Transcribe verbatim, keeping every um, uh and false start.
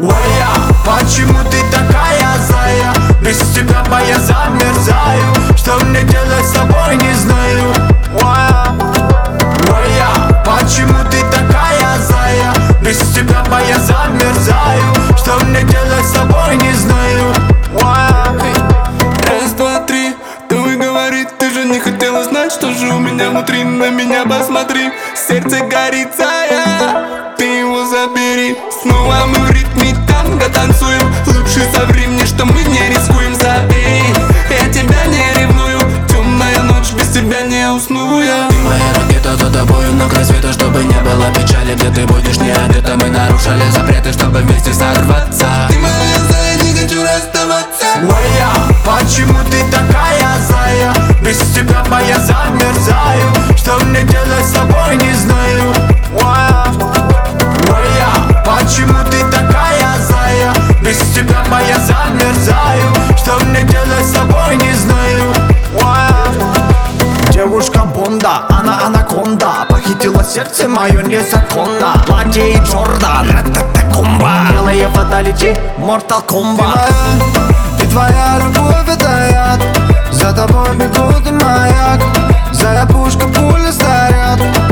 Оя, почему ты такая злая? Без тебя моя замерзаю. Что мне делать с тобой, не знаю. Оя, оя, почему ты такая злая? Без тебя моя замерзаю. Что мне делать с тобой, не знаю. Оя. Раз, два, три, давай говори. Ты же не хотела знать, что же у меня внутри. На меня посмотри, сердце горит, зая. Ты его забери. Снова мы в ритме танго танцуем. Лучше соври мне, что мы не рискуем. Забей, я тебя не ревную. Темная ночь, без тебя не усну я. Ты моя ракета за тобою на край света. Чтобы не было печали, где ты будешь не одета. Мы нарушали запреты, чтобы вместе сорваться. Ты моя зая, не хочу расставаться. Оя, почему ты такая злая? Без тебя моя замерзаю. Что мне делать с тобой, не знаю. Оя, оя, почему ты такая злая? Без тебя моя замерзаю. Что мне делать с тобой, не знаю. Оя. Девушка Бонда, она анаконда. Похитила сердце мое незаконно. Платье и Джордан, ра-та-та-комба. Белые фаталити, Mortal Kombat. И твоя любовь это яд. За тобой бегут и маяк. Зая пушка, пуля снаряд.